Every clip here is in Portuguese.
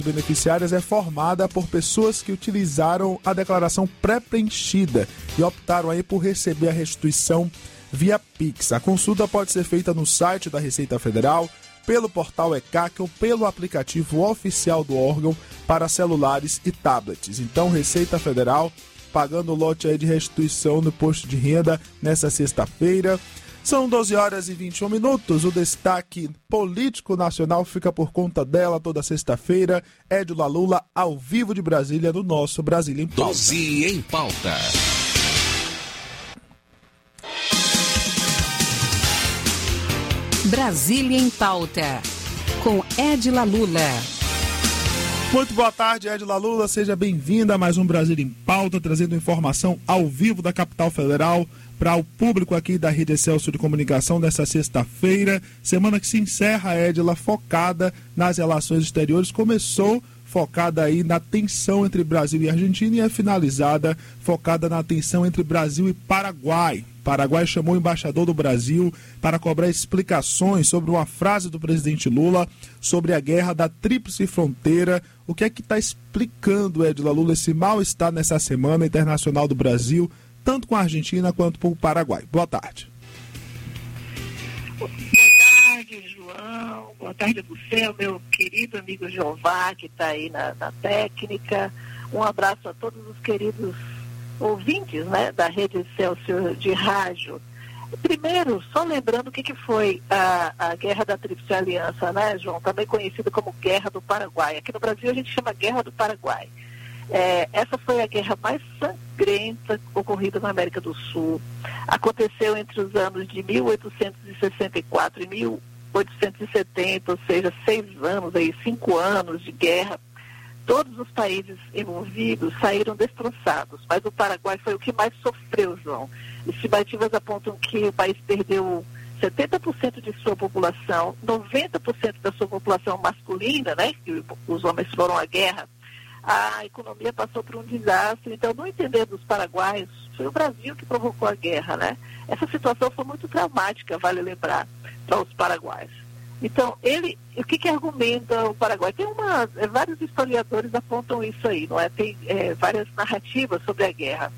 beneficiárias é formada por pessoas que utilizaram a declaração pré-preenchida e optaram aí por receber a restituição via Pix. A consulta pode ser feita no site da Receita Federal, pelo portal ECAC ou pelo aplicativo oficial do órgão para celulares e tablets. Então, Receita Federal pagando o lote aí de restituição no imposto de renda nessa sexta-feira. São 12 horas e 21 minutos. O destaque político nacional fica por conta dela toda sexta-feira. Edila Lula, ao vivo de Brasília, no nosso Brasília em Pauta. 12 em Pauta. Brasília em Pauta, com Edila Lula. Muito boa tarde, Edila Lula. Seja bem-vinda a mais um Brasília em Pauta, trazendo informação ao vivo da capital federal para o público aqui da Rede Excelsior de Comunicação dessa sexta-feira. Semana que se encerra, Edila, focada nas relações exteriores. Começou focada aí na tensão entre Brasil e Argentina e é finalizada focada na tensão entre Brasil e Paraguai. Paraguai chamou o embaixador do Brasil para cobrar explicações sobre uma frase do presidente Lula sobre a guerra da Tríplice Fronteira. O que é que está explicando, Edila Lula, esse mal-estar nessa Semana Internacional do Brasil, tanto com a Argentina quanto com o Paraguai? Boa tarde. Boa tarde, João. Boa tarde você, meu querido amigo Jeová, que está aí na técnica. Um abraço a todos os queridos ouvintes, né, da Rede Excelsior de rádio. Primeiro, só lembrando o que foi a Guerra da Tríplice Aliança, né, João? Também conhecida como Guerra do Paraguai. Aqui no Brasil a gente chama Guerra do Paraguai. Essa foi a guerra mais sangrenta ocorrida na América do Sul. Aconteceu entre os anos de 1864 e 1870, ou seja, 5 anos de guerra. Todos os países envolvidos saíram destroçados, mas o Paraguai foi o que mais sofreu, João. Estimativas apontam que o país perdeu 70% de sua população, 90% da sua população masculina, né, que os homens foram à guerra. A economia passou por um desastre. Então, no entender dos paraguaios, foi o Brasil que provocou a guerra, né? Essa situação foi muito traumática, vale lembrar, para os paraguaios. Então, o que argumenta o Paraguai? Vários historiadores apontam isso aí, não é? Tem várias narrativas sobre a guerra.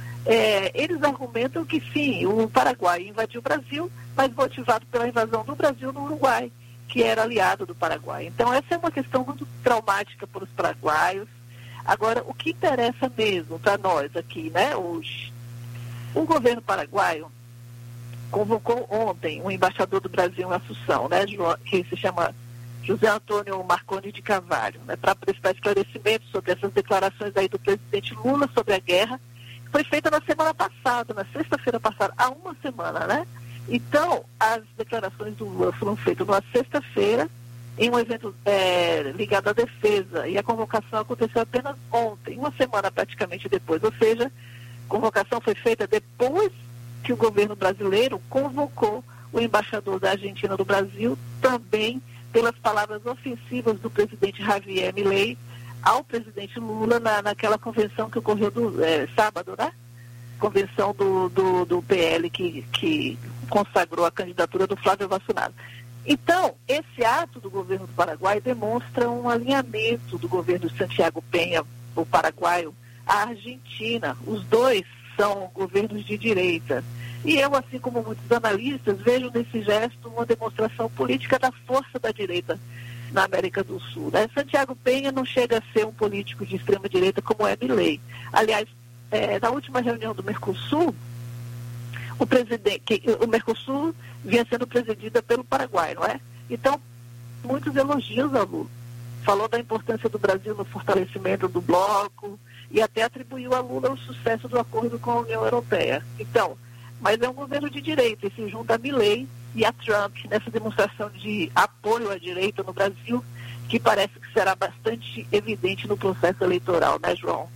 Eles argumentam que sim, o Paraguai invadiu o Brasil, mas motivado pela invasão do Brasil no Uruguai, que era aliado do Paraguai. Então, essa é uma questão muito traumática para os paraguaios. Agora, o que interessa mesmo para nós aqui, né, hoje? O governo paraguaio convocou ontem um embaixador do Brasil em Assunção, né, que se chama José Antônio Marconi de Carvalho, né, para prestar esclarecimentos sobre essas declarações aí do presidente Lula sobre a guerra, que foi feita na semana passada, na sexta-feira passada, há uma semana, né? Então, as declarações do Lula foram feitas numa sexta-feira, em um evento ligado à defesa, e a convocação aconteceu apenas ontem, uma semana praticamente depois, ou seja, a convocação foi feita depois que o governo brasileiro convocou o embaixador da Argentina do Brasil, também pelas palavras ofensivas do presidente Javier Milei ao presidente Lula naquela convenção que ocorreu sábado, né? Convenção do PL que consagrou a candidatura do Flávio Bolsonaro. Então, esse ato do governo do Paraguai demonstra um alinhamento do governo de Santiago Penha, o paraguaio, à Argentina. Os dois são governos de direita. E eu, assim como muitos analistas, vejo nesse gesto uma demonstração política da força da direita na América do Sul, né? Santiago Penha não chega a ser um político de extrema-direita como é Milei. Aliás, na última reunião do Mercosul, o Mercosul vinha sendo presidida pelo Paraguai, não é? Então, muitos elogios ao Lula. Falou da importância do Brasil no fortalecimento do bloco e até atribuiu a Lula o sucesso do acordo com a União Europeia. Então, mas é um governo de direita e se junta a Milei e a Trump nessa demonstração de apoio à direita no Brasil, que parece que será bastante evidente no processo eleitoral, né, João?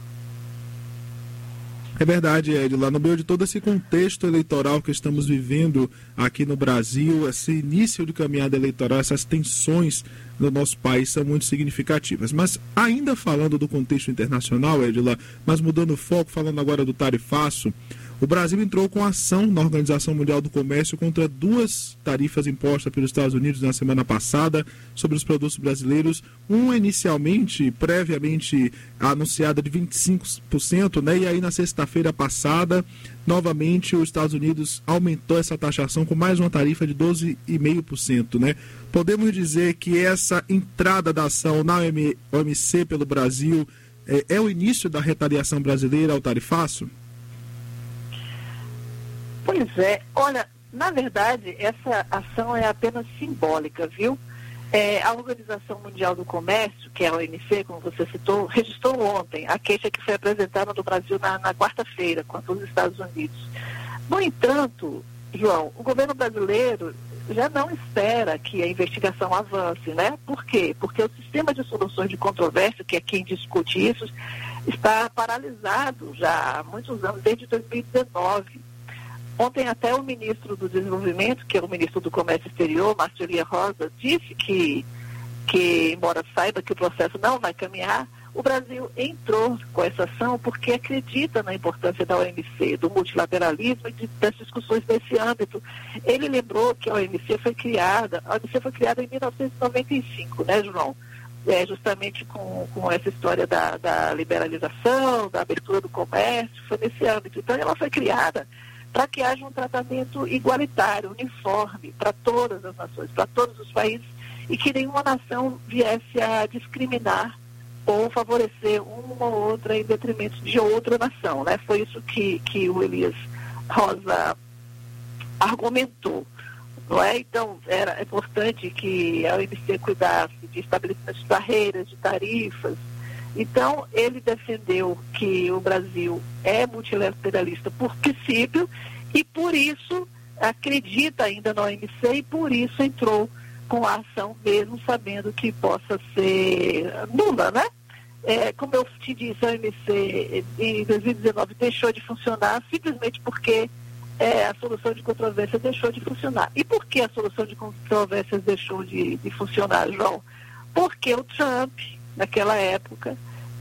É verdade, Edila. No meio de todo esse contexto eleitoral que estamos vivendo aqui no Brasil, esse início de caminhada eleitoral, essas tensões no nosso país são muito significativas. Mas ainda falando do contexto internacional, Edila, mas mudando o foco, falando agora do tarifaço, O Brasil entrou com ação na Organização Mundial do Comércio contra 2 tarifas impostas pelos Estados Unidos na semana passada sobre os produtos brasileiros. Uma inicialmente, previamente anunciada de 25%, né? E aí na sexta-feira passada, novamente os Estados Unidos aumentou essa taxação com mais uma tarifa de 12,5%, né? Podemos dizer que essa entrada da ação na OMC pelo Brasil é o início da retaliação brasileira ao tarifaço? Pois é, olha, na verdade, essa ação é apenas simbólica, viu? A Organização Mundial do Comércio, que é a OMC, como você citou, registrou ontem a queixa que foi apresentada no Brasil na quarta-feira contra os Estados Unidos. No entanto, João, o governo brasileiro já não espera que a investigação avance, né? Por quê? Porque o sistema de soluções de controvérsia, que é quem discute isso, está paralisado já há muitos anos, desde 2019. Ontem até o ministro do Desenvolvimento, que é o ministro do Comércio Exterior, Márcio Elias Rosa, disse que, embora saiba que o processo não vai caminhar, o Brasil entrou com essa ação porque acredita na importância da OMC, do multilateralismo e das discussões nesse âmbito. Ele lembrou que a OMC foi criada em 1995, né, João? Justamente com essa história da liberalização, da abertura do comércio, foi nesse âmbito. Então ela foi criada para que haja um tratamento igualitário, uniforme, para todas as nações, para todos os países, e que nenhuma nação viesse a discriminar ou favorecer uma ou outra em detrimento de outra nação, né? Foi isso que o Elias Rosa argumentou, não é? Então, é importante que a OMC cuidasse de estabelecimento de barreiras, de tarifas. Então, ele defendeu que o Brasil é multilateralista por princípio e, por isso, acredita ainda na OMC e, por isso, entrou com a ação, mesmo sabendo que possa ser nula, né? Como eu te disse, a OMC em 2019 deixou de funcionar simplesmente porque a solução de controvérsia deixou de funcionar. E por que a solução de controvérsias deixou de funcionar, João? Porque o Trump, naquela época,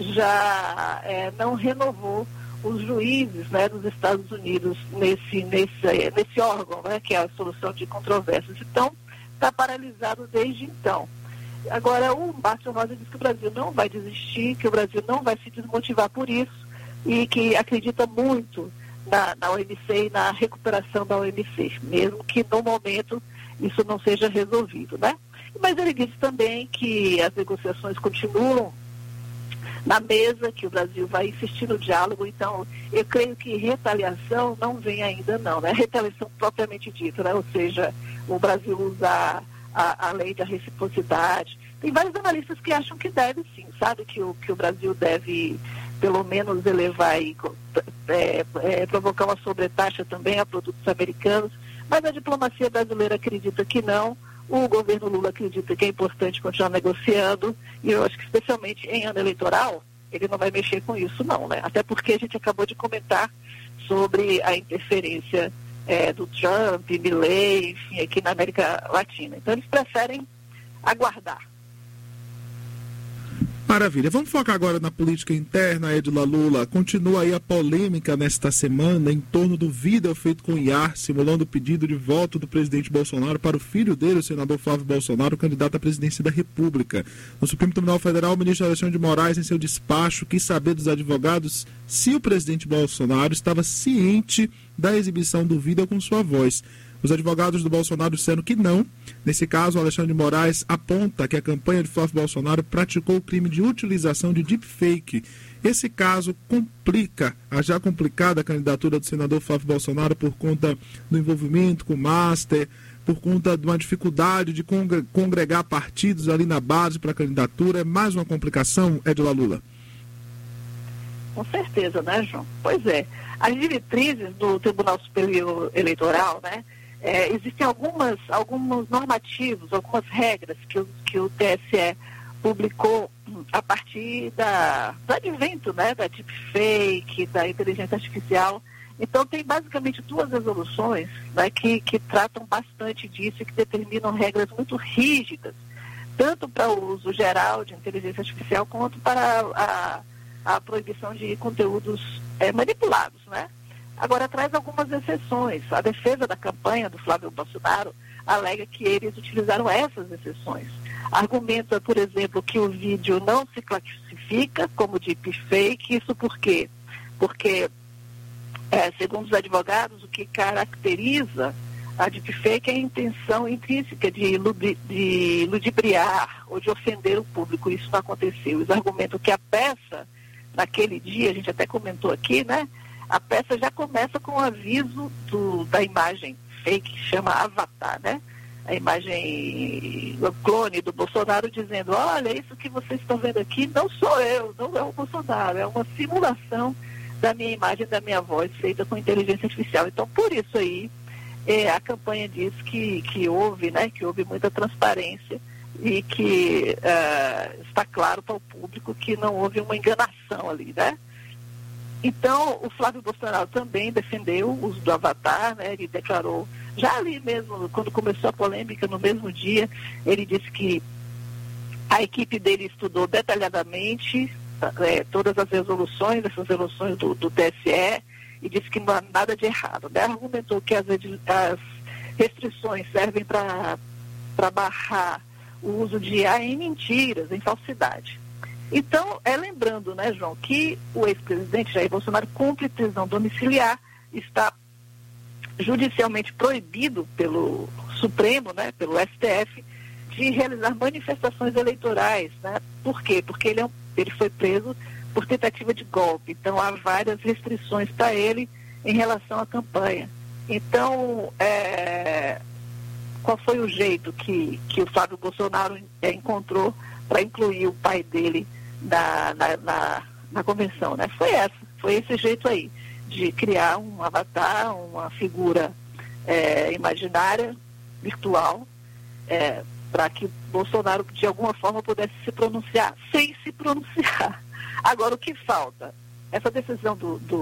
já não renovou os juízes, né, dos Estados Unidos nesse órgão, né, que é a solução de controvérsias. Então, está paralisado desde então. Agora, o Márcio Rosa diz que o Brasil não vai desistir, que o Brasil não vai se desmotivar por isso e que acredita muito na OMC e na recuperação da OMC, mesmo que no momento isso não seja resolvido, né? Mas ele disse também que as negociações continuam na mesa, que o Brasil vai insistir no diálogo. Então, eu creio que retaliação não vem ainda não, né? Retaliação propriamente dita, né? Ou seja, o Brasil usar a lei da reciprocidade. Tem vários analistas que acham que deve sim, sabe? Que o Brasil deve, pelo menos, elevar e provocar uma sobretaxa também a produtos americanos, mas a diplomacia brasileira acredita que não. O governo Lula acredita que é importante continuar negociando, e eu acho que especialmente em ano eleitoral, ele não vai mexer com isso não, né? Até porque a gente acabou de comentar sobre a interferência do Trump, Milei, enfim, aqui na América Latina. Então eles preferem aguardar. Maravilha. Vamos focar agora na política interna, Edila Lula. Continua aí a polêmica nesta semana em torno do vídeo feito com IAR, simulando o pedido de voto do presidente Bolsonaro para o filho dele, o senador Flávio Bolsonaro, candidato à presidência da República. No Supremo Tribunal Federal, o ministro Alexandre de Moraes, em seu despacho, quis saber dos advogados se o presidente Bolsonaro estava ciente da exibição do vídeo com sua voz. Os advogados do Bolsonaro disseram que não. Nesse caso, o Alexandre de Moraes aponta que a campanha de Flávio Bolsonaro praticou o crime de utilização de deepfake. Esse caso complica a já complicada candidatura do senador Flávio Bolsonaro por conta do envolvimento com o Master, por conta de uma dificuldade de congregar partidos ali na base para a candidatura. É mais uma complicação, Edila Lula? Com certeza, né, João? Pois é. As diretrizes do Tribunal Superior Eleitoral, né? Existem alguns normativos, algumas regras que o TSE publicou a partir do advento, né, da deepfake, da inteligência artificial. Então, tem basicamente 2 resoluções, né, que tratam bastante disso e que determinam regras muito rígidas, tanto para o uso geral de inteligência artificial quanto para a proibição de conteúdos manipulados, né? Agora, traz algumas exceções. A defesa da campanha do Flávio Bolsonaro alega que eles utilizaram essas exceções. Argumenta, por exemplo, que o vídeo não se classifica como deepfake. Isso por quê? Porque, segundo os advogados, o que caracteriza a deepfake é a intenção intrínseca de ludibriar ou de ofender o público. Isso não aconteceu. Eles argumentam que a peça, naquele dia, a gente até comentou aqui, né? A peça já começa com o aviso da imagem fake, que chama Avatar, né? A imagem, o clone do Bolsonaro dizendo, olha, isso que vocês estão vendo aqui não sou eu, não é o Bolsonaro, é uma simulação da minha imagem, da minha voz, feita com inteligência artificial. Então, por isso aí, a campanha diz que houve, né, que houve muita transparência e que está claro para o público que não houve uma enganação ali, né? Então, o Flávio Bolsonaro também defendeu o uso do Avatar, né? Ele declarou, já ali mesmo, quando começou a polêmica, no mesmo dia, ele disse que a equipe dele estudou detalhadamente todas as resoluções, essas resoluções do TSE, e disse que não há nada de errado, né? Argumentou que as restrições servem para barrar o uso de IA em mentiras, em falsidade. Então, lembrando, né, João, que o ex-presidente Jair Bolsonaro cumpre prisão domiciliar, está judicialmente proibido pelo Supremo, né, pelo STF, de realizar manifestações eleitorais, né? Por quê? Porque ele foi preso por tentativa de golpe. Então, há várias restrições para ele em relação à campanha. Então, qual foi o jeito que o Flávio Bolsonaro encontrou para incluir o pai dele na convenção, né? Foi esse jeito aí, de criar um avatar, uma figura imaginária, virtual, para que Bolsonaro, de alguma forma, pudesse se pronunciar, sem se pronunciar. Agora, o que falta? Essa decisão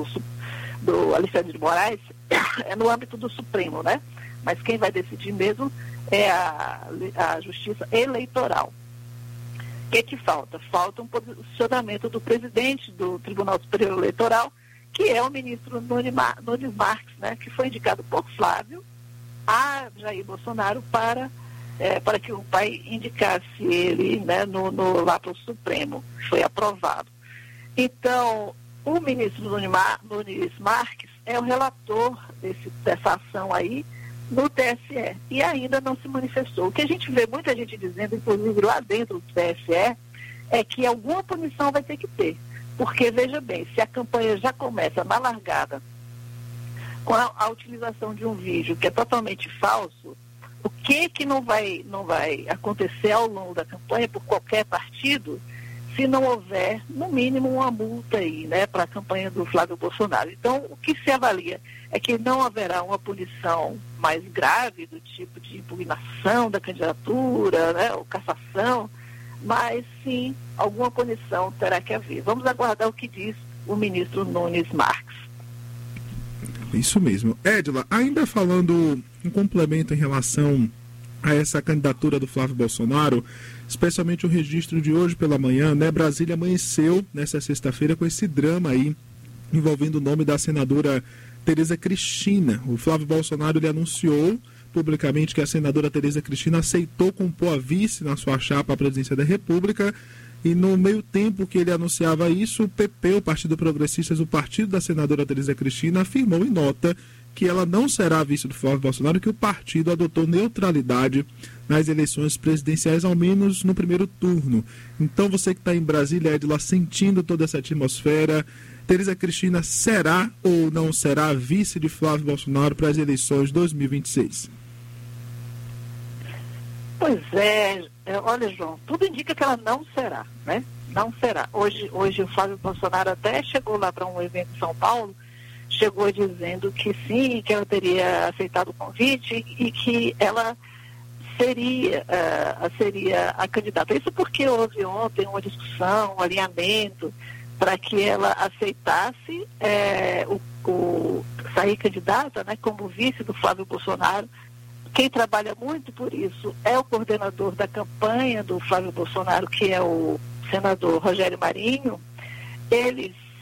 do Alexandre de Moraes é no âmbito do Supremo, né? Mas quem vai decidir mesmo é a Justiça Eleitoral. O que falta? Falta um posicionamento do presidente do Tribunal Superior Eleitoral, que é o ministro Nunes Marques, né? Que foi indicado por Flávio a Jair Bolsonaro para que o pai indicasse ele, né, lá para o Supremo. Foi aprovado. Então, o ministro Nunes Marques é o relator dessa ação aí no TSE e ainda não se manifestou. O que a gente vê muita gente dizendo, inclusive lá dentro do TSE, é que alguma punição vai ter que ter. Porque, veja bem, se a campanha já começa na largada com a utilização de um vídeo que é totalmente falso, o que não vai acontecer ao longo da campanha por qualquer partido se não houver, no mínimo, uma multa aí, né, para a campanha do Flávio Bolsonaro. Então, o que se avalia é que não haverá uma punição mais grave, do tipo de impugnação da candidatura, né, ou cassação, mas sim, alguma punição terá que haver. Vamos aguardar o que diz o ministro Nunes Marques. Isso mesmo. Edila, ainda falando um complemento em relação a essa candidatura do Flávio Bolsonaro, especialmente o registro de hoje pela manhã, né? Brasília amanheceu nessa sexta-feira com esse drama aí, envolvendo o nome da senadora Tereza Cristina. O Flávio Bolsonaro, ele anunciou publicamente que a senadora Tereza Cristina aceitou compor a vice na sua chapa à presidência da República, e no meio tempo que ele anunciava isso, o PP, o Partido Progressistas, o partido da senadora Tereza Cristina, afirmou em nota que ela não será a vice do Flávio Bolsonaro, que o partido adotou neutralidade nas eleições presidenciais, ao menos no primeiro turno. Então, você que está em Brasília, Edila, sentindo toda essa atmosfera, Tereza Cristina será ou não será a vice de Flávio Bolsonaro para as eleições de 2026? Pois olha, João, tudo indica que ela não será, né? Não será. Hoje o Flávio Bolsonaro até chegou lá para um evento em São Paulo, chegou dizendo que sim, que ela teria aceitado o convite e que ela seria a candidata. Isso porque houve ontem uma discussão, um alinhamento para que ela aceitasse sair candidata, né, como vice do Flávio Bolsonaro. Quem trabalha muito por isso é o coordenador da campanha do Flávio Bolsonaro, que é o senador Rogério Marinho. Eles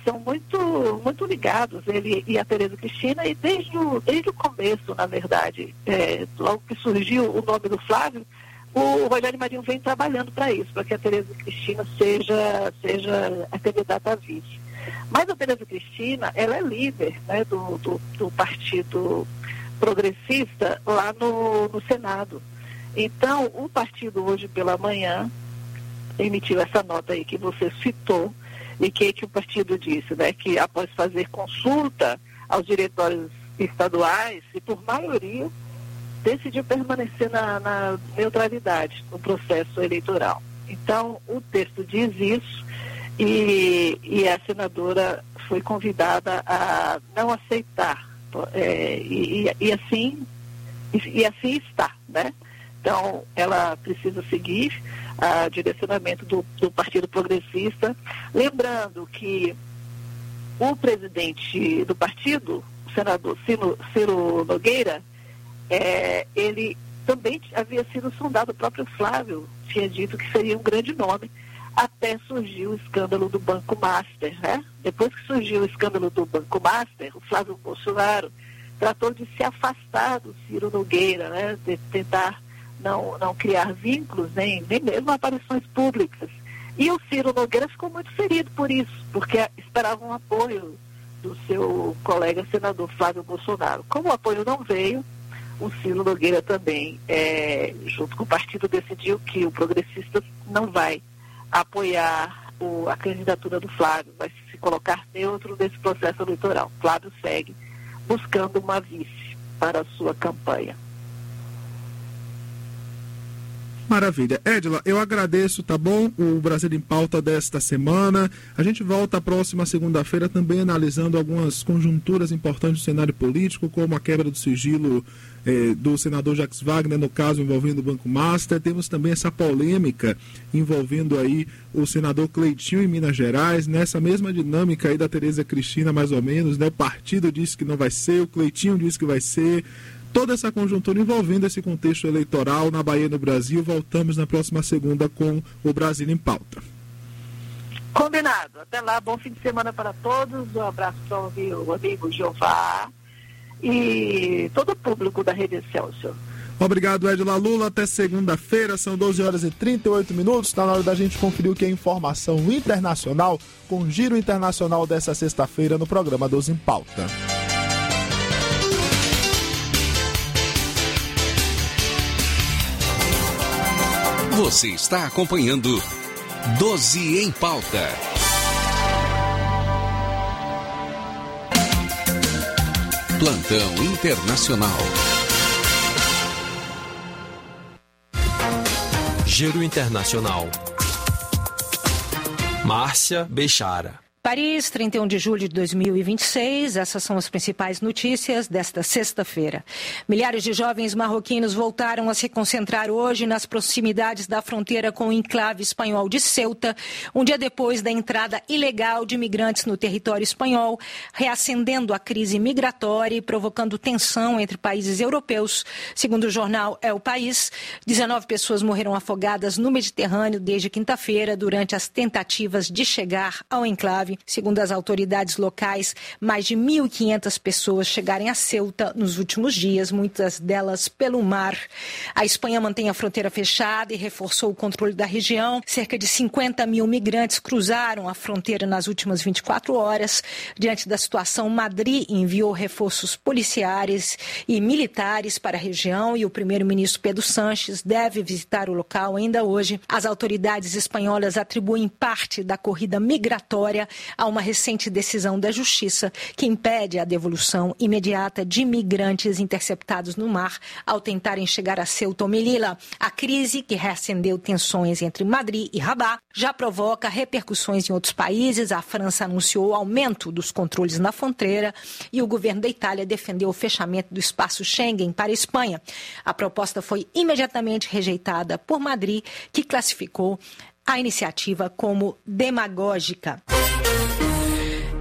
são muito ligados, ele e a Tereza Cristina, e desde o começo, na verdade, logo que surgiu o nome do Flávio, o Rogério Marinho vem trabalhando para isso, para que a Tereza Cristina seja a candidata a vice. Mas a Tereza Cristina, ela é líder, né, do Partido Progressista lá no Senado. Então, o partido hoje pela manhã emitiu essa nota aí que você citou, e que o partido disse, né, que após fazer consulta aos diretórios estaduais, e por maioria, decidiu permanecer na neutralidade no processo eleitoral. Então, o texto diz isso, e a senadora foi convidada a não aceitar, e assim está, né? Então, ela precisa seguir o direcionamento do Partido Progressista. Lembrando que o presidente do partido, o senador Ciro Nogueira, ele também havia sido sondado, o próprio Flávio tinha dito que seria um grande nome, até surgiu o escândalo do Banco Master, né? Depois que surgiu o escândalo do Banco Master, o Flávio Bolsonaro tratou de se afastar do Ciro Nogueira, né? De tentar não criar vínculos, nem mesmo aparições públicas. E o Ciro Nogueira ficou muito ferido por isso, porque esperava um apoio do seu colega senador Flávio Bolsonaro. Como o apoio não veio, o Ciro Nogueira também, junto com o partido, decidiu que o Progressista não vai apoiar a candidatura do Flávio, vai se colocar neutro nesse processo eleitoral. Flávio segue buscando uma vice para a sua campanha. Maravilha. Edila, eu agradeço, tá bom? O Brasil em Pauta desta semana. A gente volta a próxima segunda-feira também analisando algumas conjunturas importantes do cenário político, como a quebra do sigilo do senador Jacques Wagner, no caso envolvendo o Banco Master. Temos também essa polêmica envolvendo aí o senador Cleitinho em Minas Gerais, nessa mesma dinâmica aí da Tereza Cristina, mais ou menos, né? O partido disse que não vai ser, o Cleitinho disse que vai ser. Toda essa conjuntura envolvendo esse contexto eleitoral na Bahia e no Brasil. Voltamos na próxima segunda com o Brasil em Pauta. Combinado. Até lá, bom fim de semana para todos. Um abraço para o amigo Jeová e todo o público da Rede Excelsior. Obrigado, Edila Lula. Até segunda-feira, são 12h38. Está na hora da gente conferir o que é informação internacional com o Giro Internacional dessa sexta-feira no programa 12 em Pauta. Você está acompanhando 12 em Pauta. Plantão Internacional. Giro Internacional. Márcia Bechara. Paris, 31 de julho de 2026, essas são as principais notícias desta sexta-feira. Milhares de jovens marroquinos voltaram a se concentrar hoje nas proximidades da fronteira com o enclave espanhol de Ceuta, um dia depois da entrada ilegal de imigrantes no território espanhol, reacendendo a crise migratória e provocando tensão entre países europeus. Segundo o jornal El País, 19 pessoas morreram afogadas no Mediterrâneo desde quinta-feira durante as tentativas de chegar ao enclave. Segundo as autoridades locais, mais de 1.500 pessoas chegaram a Ceuta nos últimos dias, muitas delas pelo mar. A Espanha mantém a fronteira fechada e reforçou o controle da região. Cerca de 50 mil migrantes cruzaram a fronteira nas últimas 24 horas. Diante da situação, Madrid enviou reforços policiais e militares para a região e o primeiro-ministro Pedro Sánchez deve visitar o local ainda hoje. As autoridades espanholas atribuem parte da corrida migratória a uma recente decisão da Justiça que impede a devolução imediata de migrantes interceptados no mar ao tentarem chegar a Ceuta ou Melilla. A crise, que reacendeu tensões entre Madrid e Rabat, já provoca repercussões em outros países. A França anunciou o aumento dos controles na fronteira e o governo da Itália defendeu o fechamento do espaço Schengen para a Espanha. A proposta foi imediatamente rejeitada por Madrid, que classificou a iniciativa como demagógica.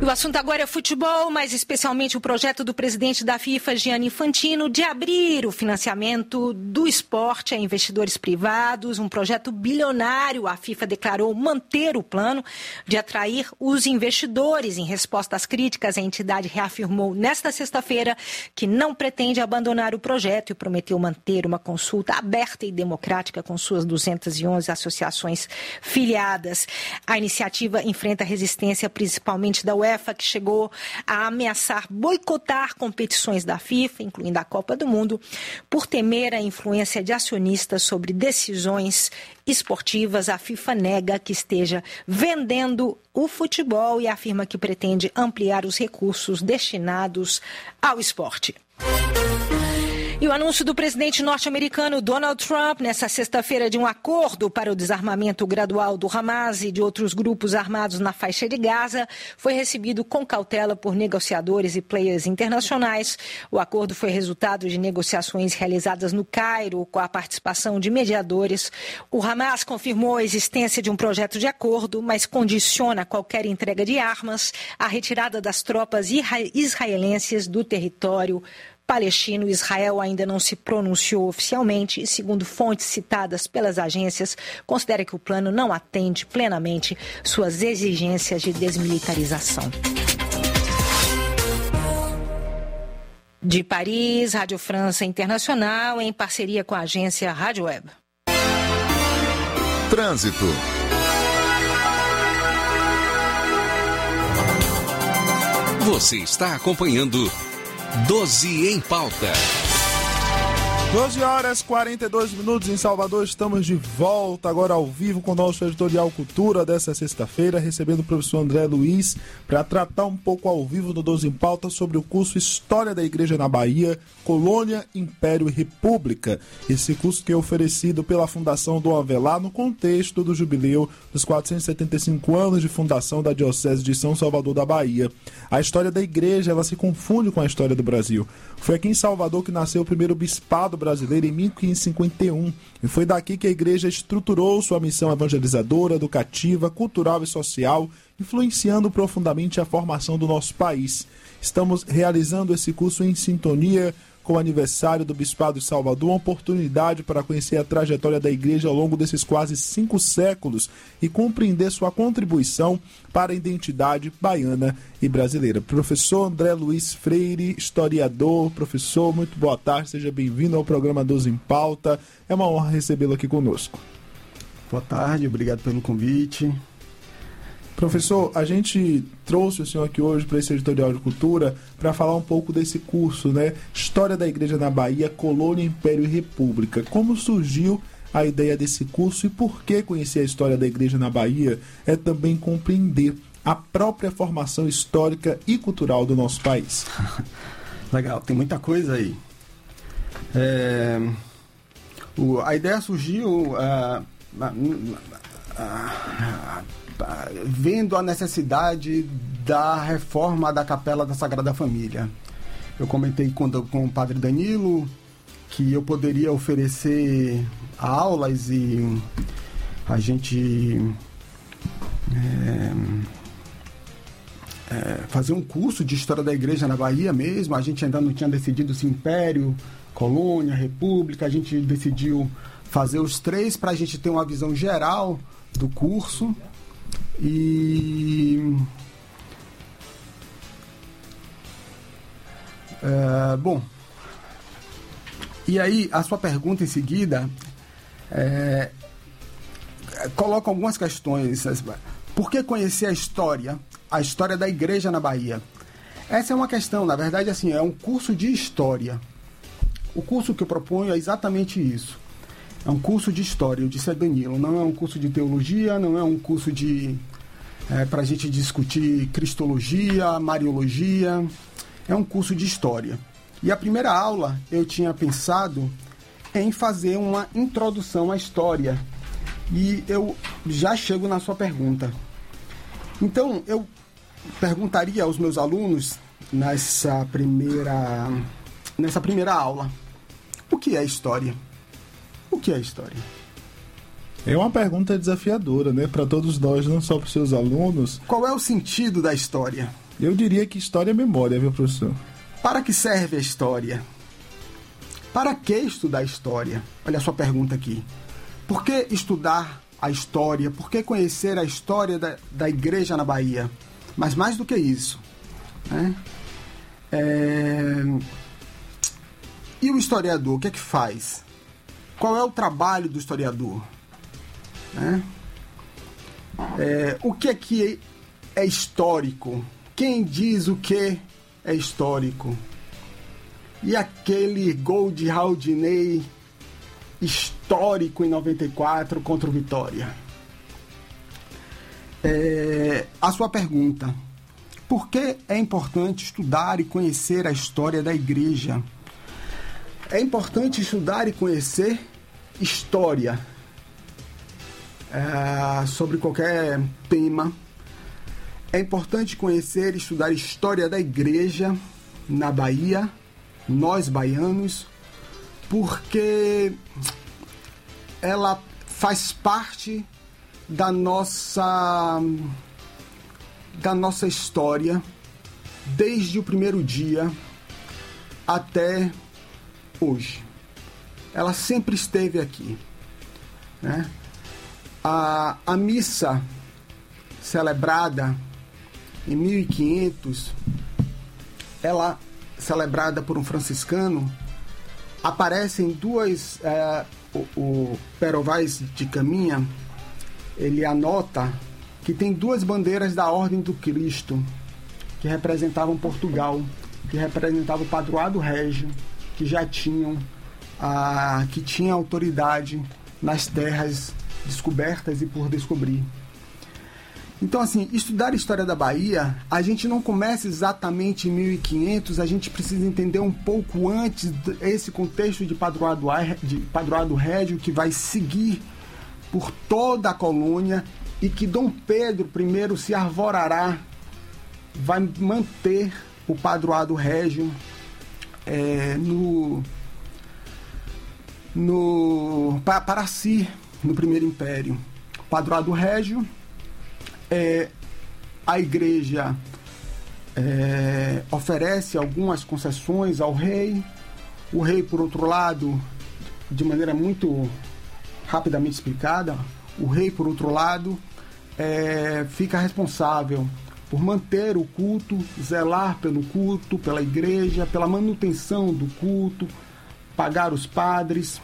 O assunto agora é futebol, mas especialmente o projeto do presidente da FIFA, Gianni Infantino, de abrir o financiamento do esporte a investidores privados, um projeto bilionário. A FIFA declarou manter o plano de atrair os investidores. Em resposta às críticas, a entidade reafirmou nesta sexta-feira que não pretende abandonar o projeto e prometeu manter uma consulta aberta e democrática com suas 211 associações filiadas. A iniciativa enfrenta resistência principalmente da UEFA, que chegou a ameaçar boicotar competições da FIFA, incluindo a Copa do Mundo, por temer a influência de acionistas sobre decisões esportivas. A FIFA nega que esteja vendendo o futebol e afirma que pretende ampliar os recursos destinados ao esporte. E o anúncio do presidente norte-americano Donald Trump nesta sexta-feira de um acordo para o desarmamento gradual do Hamas e de outros grupos armados na faixa de Gaza foi recebido com cautela por negociadores e players internacionais. O acordo foi resultado de negociações realizadas no Cairo com a participação de mediadores. O Hamas confirmou a existência de um projeto de acordo, mas condiciona qualquer entrega de armas à retirada das tropas israelenses do território palestino. Israel ainda não se pronunciou oficialmente e, segundo fontes citadas pelas agências, considera que o plano não atende plenamente suas exigências de desmilitarização. De Paris, Rádio França Internacional, em parceria com a agência Rádio Web. Trânsito. Você está acompanhando 12 em Pauta. 12 horas e 42 minutos em Salvador. Estamos de volta agora ao vivo com o nosso editorial Cultura dessa sexta-feira, recebendo o professor André Luiz para tratar um pouco ao vivo no 12 em Pauta sobre o curso História da Igreja na Bahia, Colônia, Império e República. Esse curso que é oferecido pela Fundação Dom Avelar no contexto do jubileu dos 475 anos de fundação da Diocese de São Salvador da Bahia. A história da igreja, ela se confunde com a história do Brasil. Foi aqui em Salvador que nasceu o primeiro bispado brasileiro em 1551 e foi daqui que a igreja estruturou sua missão evangelizadora, educativa, cultural e social, influenciando profundamente a formação do nosso país. Estamos realizando esse curso em sintonia com o aniversário do Bispado de Salvador, uma oportunidade para conhecer a trajetória da igreja ao longo desses quase 5 séculos e compreender sua contribuição para a identidade baiana e brasileira. Professor André Luiz Freire, historiador, professor, muito boa tarde, seja bem-vindo ao programa 12 em Pauta. É uma honra recebê-lo aqui conosco. Boa tarde, obrigado pelo convite. Professor, a gente trouxe o senhor aqui hoje para esse editorial de cultura para falar um pouco desse curso, né? História da Igreja na Bahia, Colônia, Império e República. Como surgiu a ideia desse curso e por que conhecer a história da Igreja na Bahia é também compreender a própria formação histórica e cultural do nosso país? Legal, tem muita coisa aí. A ideia surgiu vendo a necessidade da reforma da Capela da Sagrada Família. Eu comentei com o padre Danilo que eu poderia oferecer aulas e a gente fazer um curso de História da Igreja na Bahia mesmo. A gente ainda não tinha decidido se Império, Colônia, República. A gente decidiu fazer os 3 para a gente ter uma visão geral do curso. E e aí a sua pergunta em seguida coloca algumas questões. Por que conhecer a história da igreja na Bahia? Essa é uma questão, na verdade, assim, é um curso de história. O curso que eu proponho é exatamente isso. É um curso de história, eu disse a Danilo, não é um curso de teologia, não é um curso para a gente discutir cristologia, mariologia, é um curso de história. E a primeira aula eu tinha pensado em fazer uma introdução à história. E eu já chego na sua pergunta. Então, eu perguntaria aos meus alunos nessa primeira aula, o que é história? O que é história? É uma pergunta desafiadora, né, para todos nós, não só para os seus alunos. Qual é o sentido da história? Eu diria que história é memória, viu, professor? Para que serve a história? Para que estudar a história? Olha a sua pergunta aqui. Por que estudar a história? Por que conhecer a história da igreja na Bahia? Mas mais do que isso, né? E o historiador, o que é que faz? Qual é o trabalho do historiador? Né? O que é histórico? Quem diz o que é histórico? E aquele gol de Raudinei histórico em 94 contra o Vitória? A sua pergunta: por que é importante estudar e conhecer a história da igreja? É importante estudar e conhecer história sobre qualquer tema. É importante conhecer e estudar a história da igreja na Bahia, nós baianos, porque ela faz parte da nossa história desde o primeiro dia até hoje. Ela sempre esteve aqui, né? A missa celebrada em 1500, ela celebrada por um franciscano, aparecem duas... o Perovais de Caminha, ele anota que tem duas bandeiras da Ordem do Cristo que representavam Portugal, que representavam o Padroado Régio, que já tinham que tinha autoridade nas terras descobertas e por descobrir. Então, assim, estudar a história da Bahia, a gente não começa exatamente em 1500, a gente precisa entender um pouco antes esse contexto de Padroado Régio, que vai seguir por toda a colônia e que Dom Pedro I se arvorará, vai manter o Padroado Régio para si, no Primeiro Império. O Padroado Régio, a igreja oferece algumas concessões ao rei. O rei, por outro lado, de maneira muito rapidamente explicada, o rei, por outro lado, fica responsável por manter o culto, zelar pelo culto, pela igreja, pela manutenção do culto, pagar os padres.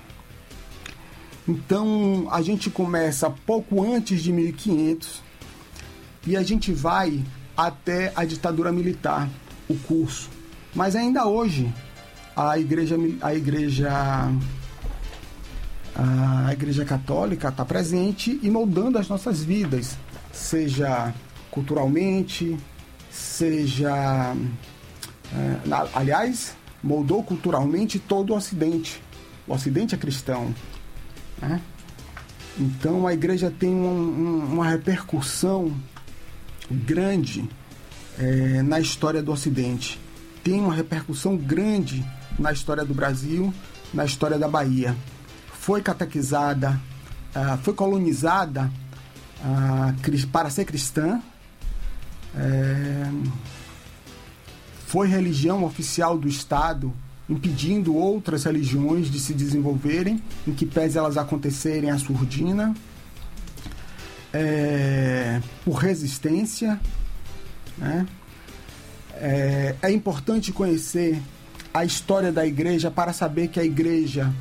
Então, a gente começa pouco antes de 1500 e a gente vai até a ditadura militar, o curso. Mas ainda hoje, a igreja católica está presente e moldando as nossas vidas, seja culturalmente, seja... aliás, moldou culturalmente todo o Ocidente. O Ocidente é cristão, né? Então a igreja tem uma repercussão grande na história do Ocidente. Tem uma repercussão grande na história do Brasil, na história da Bahia. Foi catequizada, foi colonizada para ser cristã, foi religião oficial do Estado, impedindo outras religiões de se desenvolverem, em que pese elas acontecerem à surdina, por resistência, né? É importante conhecer a história da igreja para saber que a igreja,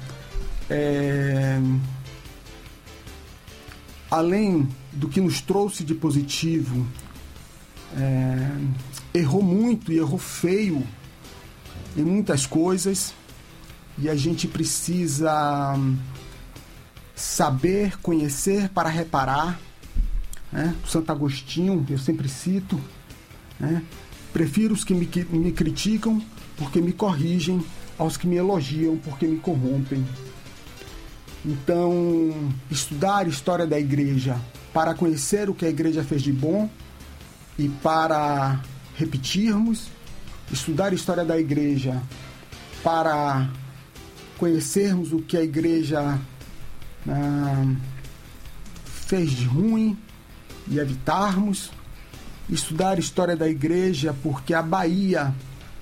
além do que nos trouxe de positivo, errou muito e errou feio em muitas coisas, e a gente precisa saber, conhecer para reparar, né? Santo Agostinho, eu sempre cito, né? Prefiro os que me criticam porque me corrigem aos que me elogiam porque me corrompem. Então, estudar a história da igreja para conhecer o que a igreja fez de bom e para repetirmos, estudar a história da igreja para conhecermos o que a igreja fez de ruim e evitarmos, estudar a história da igreja, porque a Bahia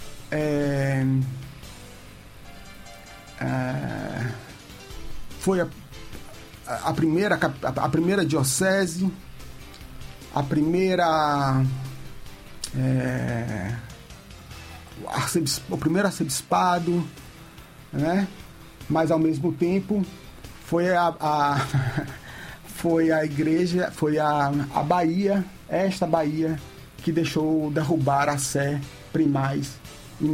foi a primeira diocese, o primeiro arcebispado, né? Mas ao mesmo tempo foi a igreja, foi a Bahia, esta Bahia, que deixou derrubar a Sé primaz em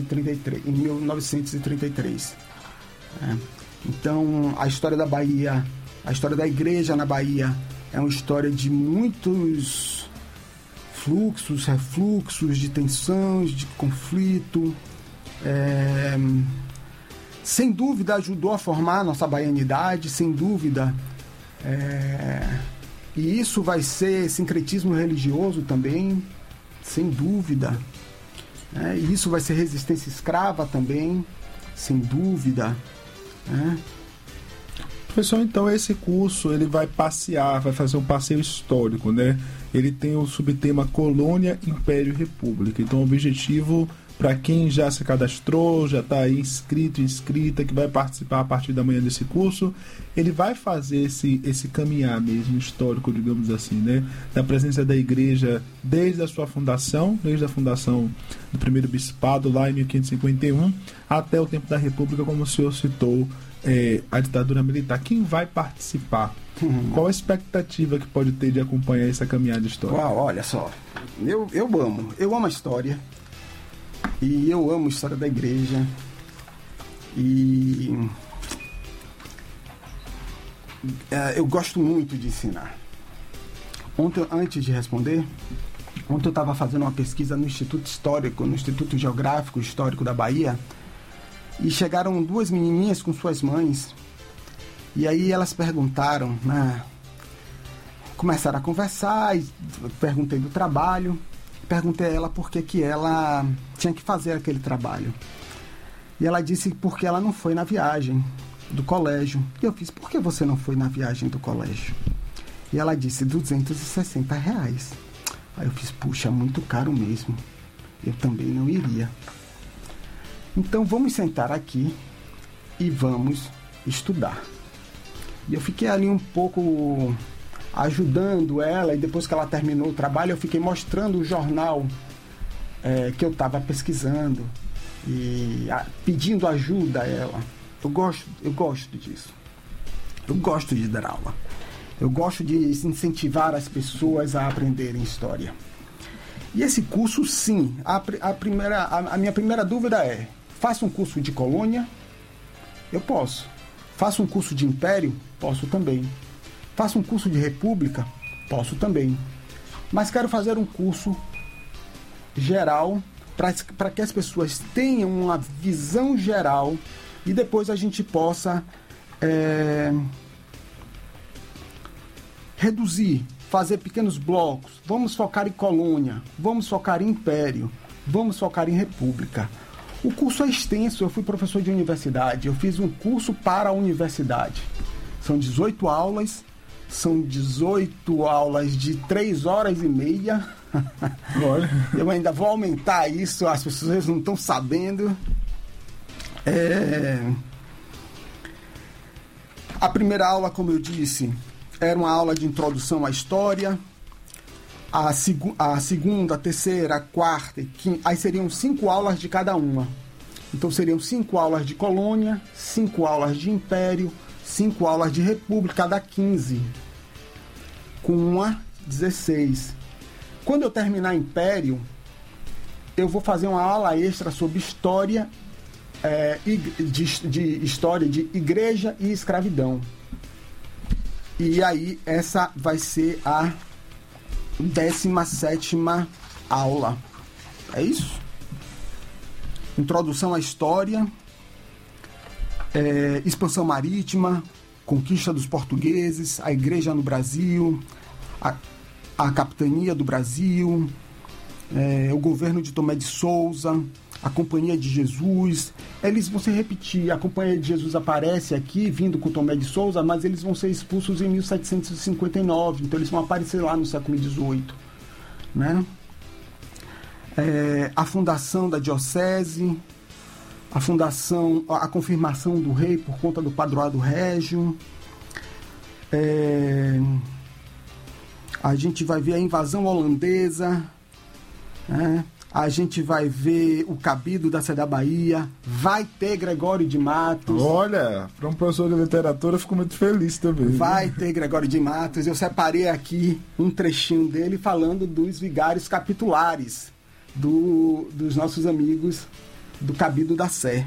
1933. Né? Então, a história da Bahia, a história da igreja na Bahia, é uma história de muitos fluxos, refluxos, de tensões, de conflito. Sem dúvida ajudou a formar a nossa baianidade, sem dúvida. E isso vai ser sincretismo religioso também, sem dúvida. E isso vai ser resistência escrava também, sem dúvida. Professor, então esse curso ele vai passear, vai fazer um passeio histórico, né? Ele tem o subtema Colônia, Império e República. Então o objetivo, para quem já se cadastrou, já está aí inscrito, inscrita, que vai participar a partir da manhã desse curso, ele vai fazer esse caminhar mesmo histórico, digamos assim, né? Da presença da igreja desde a sua fundação, desde a fundação do primeiro bispado lá em 1551, até o tempo da República, como o senhor citou, a ditadura militar. Quem vai participar? Qual a expectativa que pode ter de acompanhar essa caminhada histórica? Uau, olha só, eu amo a história, e eu amo a história da igreja, e eu gosto muito de ensinar. Ontem, antes de responder, eu estava fazendo uma pesquisa no Instituto Histórico, no Instituto Geográfico Histórico da Bahia, e chegaram duas menininhas com suas mães, e aí elas perguntaram, né, começaram a conversar, e perguntei do trabalho, perguntei a ela por que ela tinha que fazer aquele trabalho. E ela disse porque ela não foi na viagem do colégio. E eu fiz, por que você não foi na viagem do colégio? E ela disse, R$260. Aí eu fiz, puxa, muito caro mesmo. Eu também não iria. Então vamos sentar aqui e vamos estudar. E eu fiquei ali um pouco ajudando ela, e depois que ela terminou o trabalho, eu fiquei mostrando o jornal que eu estava pesquisando e pedindo ajuda a ela. Eu gosto disso. Eu gosto de dar aula. Eu gosto de incentivar as pessoas a aprenderem história. E esse curso, sim, a minha primeira dúvida é: faço um curso de colônia? Eu posso. Faço um curso de império? Posso também. Faço um curso de república? Posso também. Mas quero fazer um curso geral para que as pessoas tenham uma visão geral e depois a gente possa reduzir, fazer pequenos blocos. Vamos focar em colônia, vamos focar em império, vamos focar em república. O curso é extenso, eu fui professor de universidade, eu fiz um curso para a universidade. São 18 aulas, são 18 aulas de 3 horas e meia. Eu ainda vou aumentar isso, as pessoas não estão sabendo. A primeira aula, como eu disse, era uma aula de introdução à história. A segunda, a terceira, a quarta e quinta, aí seriam 5 aulas de cada uma. Então seriam 5 aulas de colônia, 5 aulas de império, 5 aulas de república, cada 15. Com uma, 16. Quando eu terminar império, eu vou fazer uma aula extra sobre história, de história de igreja e escravidão. E aí essa vai ser a 17ª aula. É isso? Introdução à história, expansão marítima, conquista dos portugueses, a igreja no Brasil, a capitania do Brasil, o governo de Tomé de Souza, a Companhia de Jesus. Eles vão se repetir. A Companhia de Jesus aparece aqui, vindo com Tomé de Souza, mas eles vão ser expulsos em 1759, então eles vão aparecer lá no século XVIII. né? A fundação da diocese, a confirmação do rei por conta do padroado régio. A gente vai ver a invasão holandesa, né? A gente vai ver o cabido da Sé da Bahia, vai ter Gregório de Matos. Olha, para um professor de literatura eu fico muito feliz também. Vai ter Gregório de Matos. Eu separei aqui um trechinho dele falando dos vigários capitulares dos nossos amigos do cabido da Sé.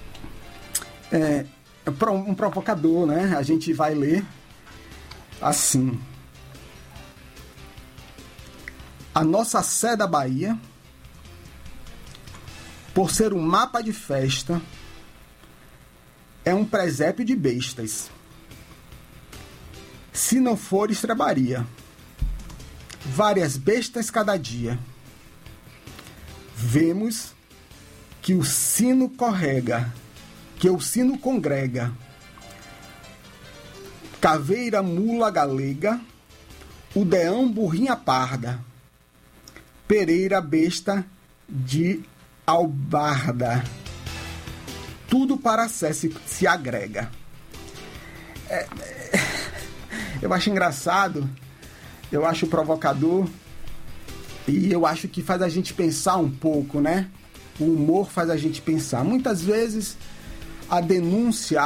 Um provocador, né? A gente vai ler assim: a nossa Sé da Bahia, por ser um mapa de festa, é um presépio de bestas. Se não for estrebaria, várias bestas cada dia. Vemos que o sino congrega, caveira mula galega, o deão burrinha parda, pereira besta de albarda, tudo para a Sé se agrega. Eu acho engraçado, eu acho provocador, e eu acho que faz a gente pensar um pouco, né? O humor faz a gente pensar. Muitas vezes a denúncia,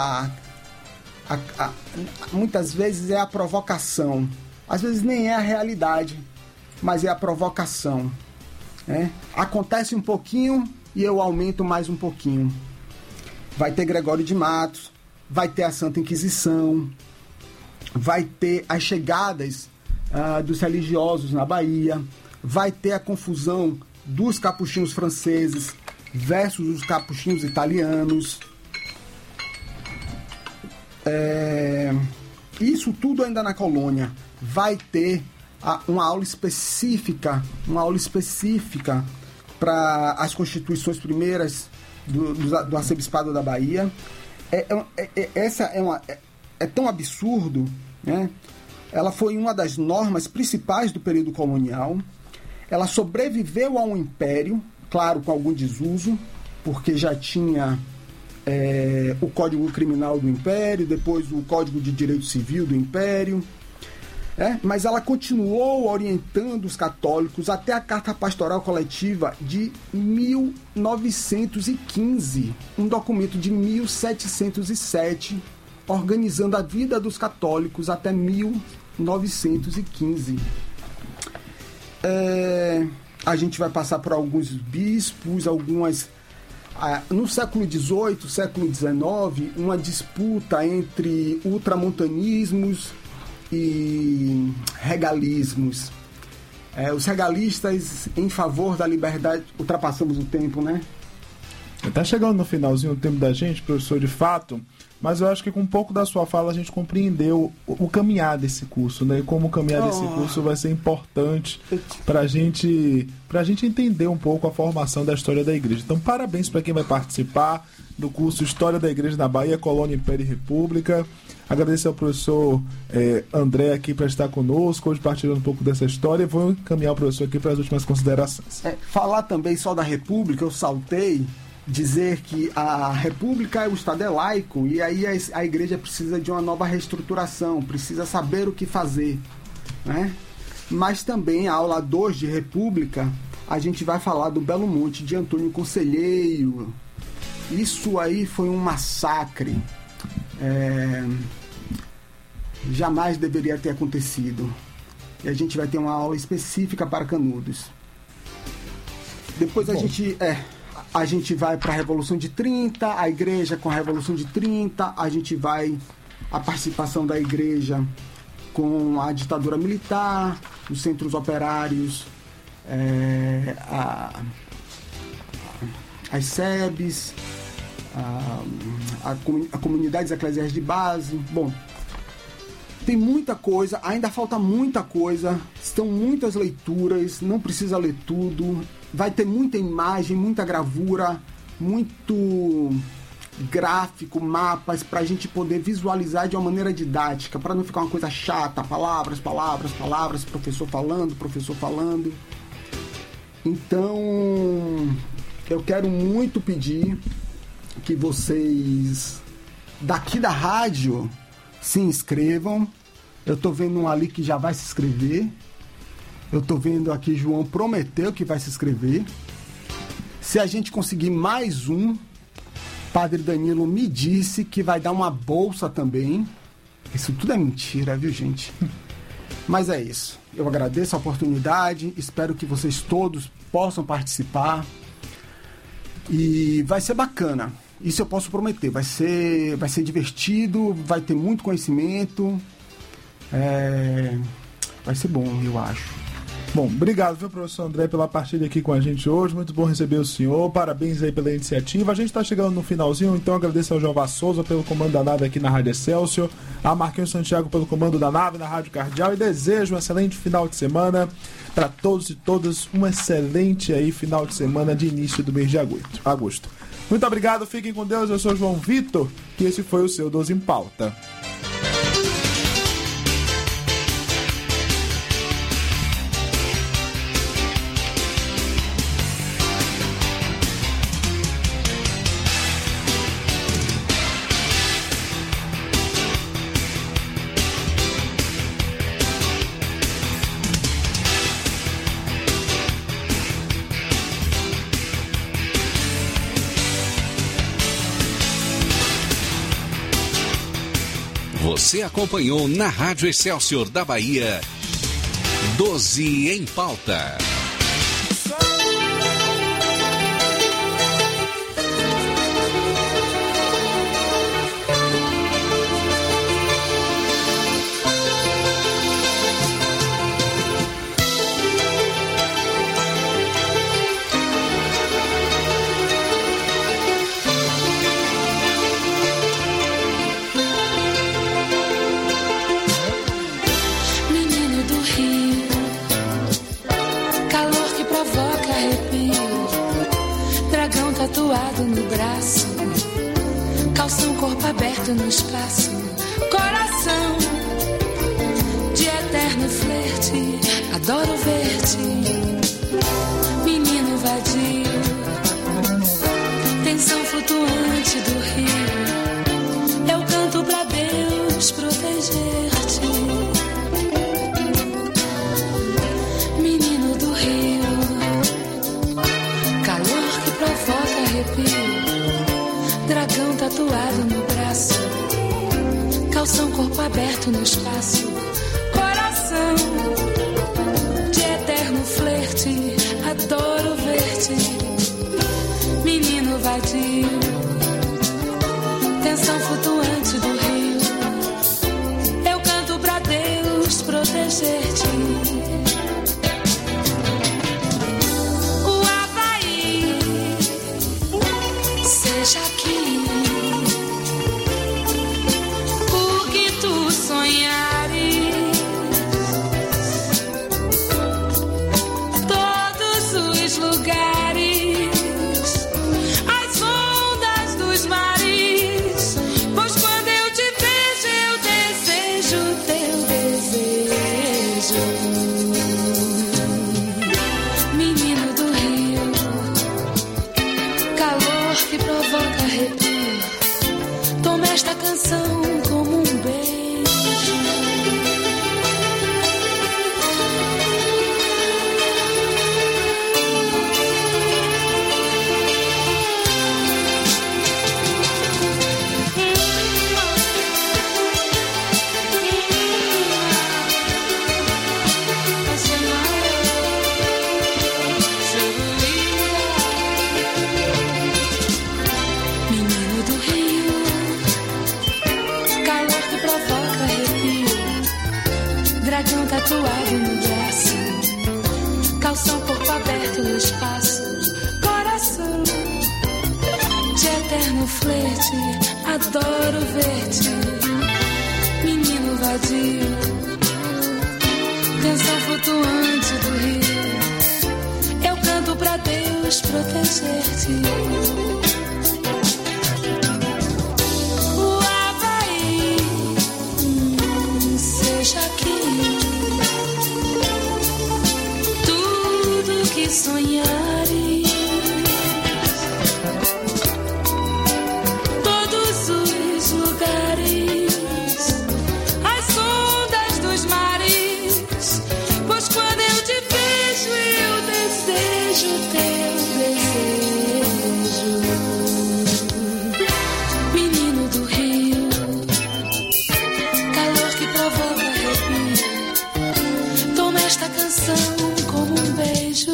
muitas vezes é a provocação. Às vezes nem é a realidade, mas é a provocação. Acontece um pouquinho e eu aumento mais um pouquinho. Vai ter Gregório de Matos, vai ter a Santa Inquisição, vai ter as chegadas dos religiosos na Bahia, vai ter a confusão dos capuchinhos franceses versus os capuchinhos italianos. Isso tudo ainda na colônia. Vai ter uma aula específica para as constituições primeiras do arcebispado da Bahia. Essa é tão absurdo, né? Ela foi uma das normas principais do período colonial. Ela sobreviveu a um império, claro, com algum desuso, porque já tinha o Código Criminal do Império, depois o Código de Direito Civil do Império. Mas ela continuou orientando os católicos até a Carta Pastoral Coletiva de 1915, um documento de 1707, organizando a vida dos católicos até 1915. A gente vai passar por alguns bispos, no século XVIII, século XIX, uma disputa entre ultramontanismos e regalismos. Os regalistas em favor da liberdade. Ultrapassamos o tempo, né? Tá chegando no finalzinho o tempo da gente, professor, de fato, mas eu acho que com um pouco da sua fala a gente compreendeu o caminhar desse curso, né? E como o caminhar desse curso vai ser importante pra gente entender um pouco a formação da história da igreja. Então, parabéns para quem vai participar do curso História da Igreja na Bahia, Colônia, Império e República. Agradecer ao professor André aqui para estar conosco, hoje partilhando um pouco dessa história, e vou encaminhar o professor aqui para as últimas considerações. Falar também só da República, eu saltei, dizer que a República, o Estado é laico, e aí a igreja precisa de uma nova reestruturação, precisa saber o que fazer, né? Mas também a aula 2 de República, a gente vai falar do Belo Monte de Antônio Conselheiro. Isso aí foi um massacre. Jamais deveria ter acontecido. E a gente vai ter uma aula específica para Canudos. Depois a gente vai para a Revolução de 30, a igreja com a Revolução de 30, a gente vai a participação da igreja com a ditadura militar, os centros operários, as SEBs, a comunidades eclesiais de base. Bom, tem muita coisa, ainda falta muita coisa, estão muitas leituras, não precisa ler tudo, vai ter muita imagem, muita gravura, muito gráfico, mapas, para a gente poder visualizar de uma maneira didática, para não ficar uma coisa chata, palavras, professor falando. Então, eu quero muito pedir que vocês daqui da rádio se inscrevam. Eu tô vendo um ali que já vai se inscrever. Eu tô vendo aqui João prometeu que vai se inscrever. Se a gente conseguir mais um, Padre Danilo me disse que vai dar uma bolsa também. Isso tudo é mentira, viu, gente? Mas é isso. Eu agradeço a oportunidade. Espero que vocês todos possam participar. E vai ser bacana. Isso eu posso prometer. Vai ser divertido, vai ter muito conhecimento. Vai ser bom, eu acho. Bom, obrigado, viu, professor André, pela partilha aqui com a gente hoje. Muito bom receber o senhor. Parabéns aí pela iniciativa. A gente está chegando no finalzinho, então agradeço ao Jeová Souza pelo comando da nave aqui na Rádio Excelsior, a Marquinhos Santiago pelo comando da nave na Rádio Cardeal, e desejo um excelente final de semana para todos e todas. Um excelente aí final de semana de início do mês de agosto. Muito obrigado, fiquem com Deus. Eu sou João Vitor e esse foi o seu 12 em Pauta. Você acompanhou na Rádio Excelsior da Bahia, 12 em Pauta. Tatuado no braço, calção, corpo aberto no espaço, coração de eterno flerte, adoro ver-te, menino vadio, tensão flutuante do rio, eu canto pra Deus proteger-te, menino do rio, calor que provoca dragão tatuado no braço, calção, corpo aberto no espaço, coração de eterno flerte, adoro ver-te, menino vadio, tensão flutuante do rio, eu canto pra Deus proteger-te. Seja aqui o que tu sonhares, todos os lugares, as ondas dos mares, pois quando eu te vejo eu desejo teu desejo, menino do rio, calor que provoca arrepio, toma esta canção como um beijo. Dragão tatuado no braço, calção, corpo aberto no espaço, coração de eterno flerte, adoro ver-te, menino vadio, tensão flutuante do rio, eu canto pra Deus proteger-te. sonhares. Todos os lugares, as ondas dos mares, pois quando eu te vejo eu desejo teu desejo. Menino do Rio, calor que provoca arrepio, toma esta canção como um beijo.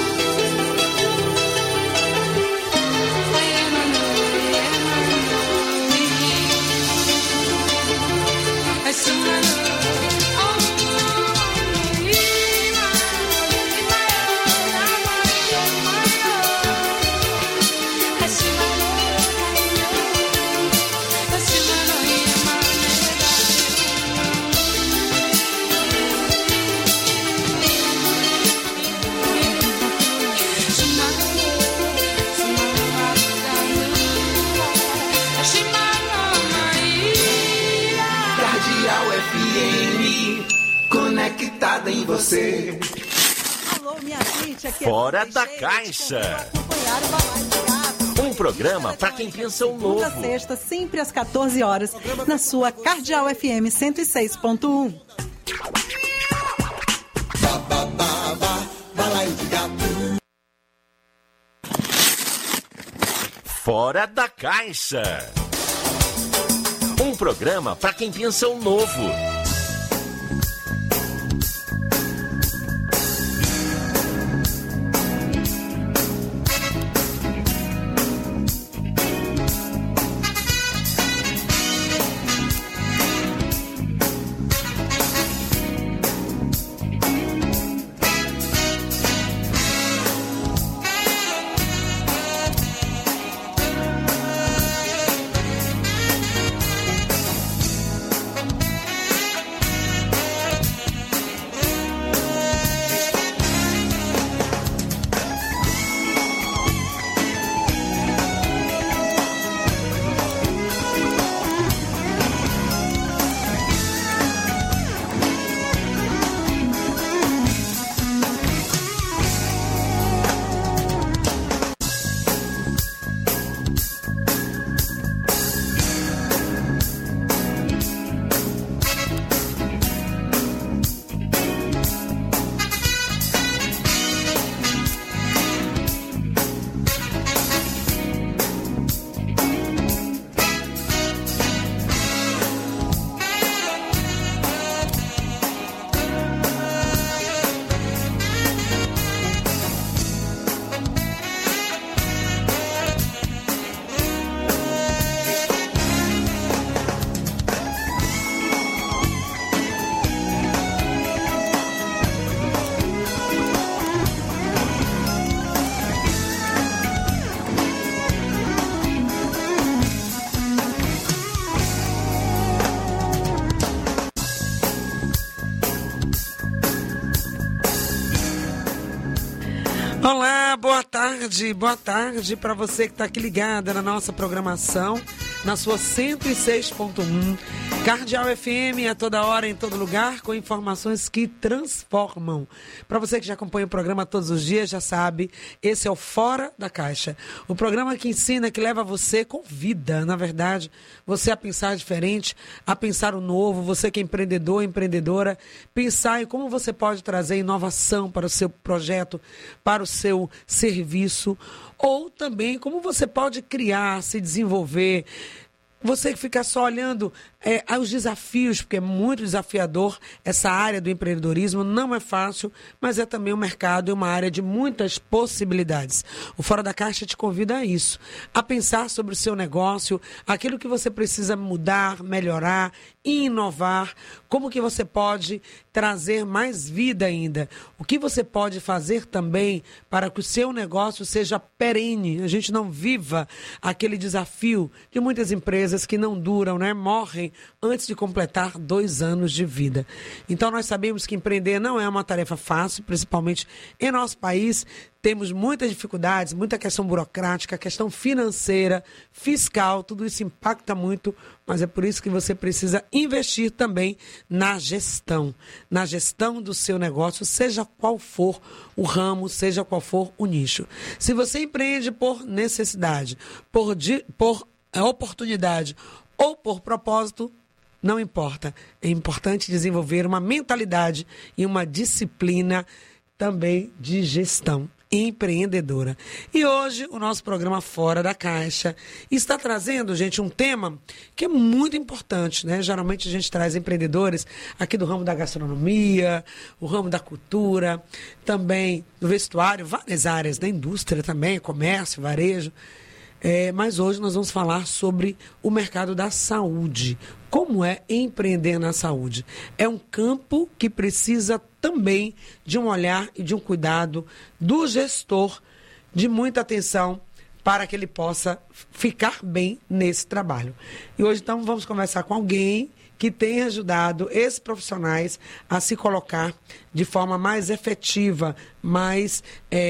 Conectada em você. Alô, minha gente, aqui Fora da Caixa. Um programa para quem pensa o novo. Segunda, sexta, sempre às 14 horas, na sua Cardeal FM 106.1. Fora da Caixa. Um programa para quem pensa o novo. Olá, boa tarde para você que está aqui ligada na nossa programação, na sua 106.1, Cardeal FM a toda hora, em todo lugar, com informações que transformam. Para você que já acompanha o programa todos os dias, já sabe, esse é o Fora da Caixa. O programa que ensina, que leva você, convida, na verdade, você a pensar diferente, a pensar o novo, você que é empreendedor, empreendedora, pensar em como você pode trazer inovação para o seu projeto, para o seu serviço, ou também como você pode criar, se desenvolver. Você que fica só olhando aos desafios, porque é muito desafiador essa área do empreendedorismo, não é fácil, mas é também um mercado e uma área de muitas possibilidades. O Fora da Caixa te convida a isso, a pensar sobre o seu negócio, aquilo que você precisa mudar, melhorar, inovar, como que você pode trazer mais vida ainda, o que você pode fazer também para que o seu negócio seja perene, a gente não viva aquele desafio de muitas empresas que não duram, né? Morrem jovem antes de completar 2 anos de vida. Então, nós sabemos que empreender não é uma tarefa fácil, principalmente em nosso país. Temos muitas dificuldades, muita questão burocrática, questão financeira, fiscal, tudo isso impacta muito, mas é por isso que você precisa investir também na gestão do seu negócio, seja qual for o ramo, seja qual for o nicho. Se você empreende por necessidade, por oportunidade ou por propósito, não importa. É importante desenvolver uma mentalidade e uma disciplina também de gestão empreendedora. E hoje o nosso programa Fora da Caixa está trazendo, gente, um tema que é muito importante, né? Geralmente a gente traz empreendedores aqui do ramo da gastronomia, o ramo da cultura, também do vestuário, várias áreas da indústria também, comércio, varejo. Mas hoje nós vamos falar sobre o mercado da saúde. Como é empreender na saúde? É um campo que precisa também de um olhar e de um cuidado do gestor, de muita atenção para que ele possa ficar bem nesse trabalho. E hoje, então, vamos conversar com alguém que tem ajudado esses profissionais a se colocar de forma mais efetiva, mais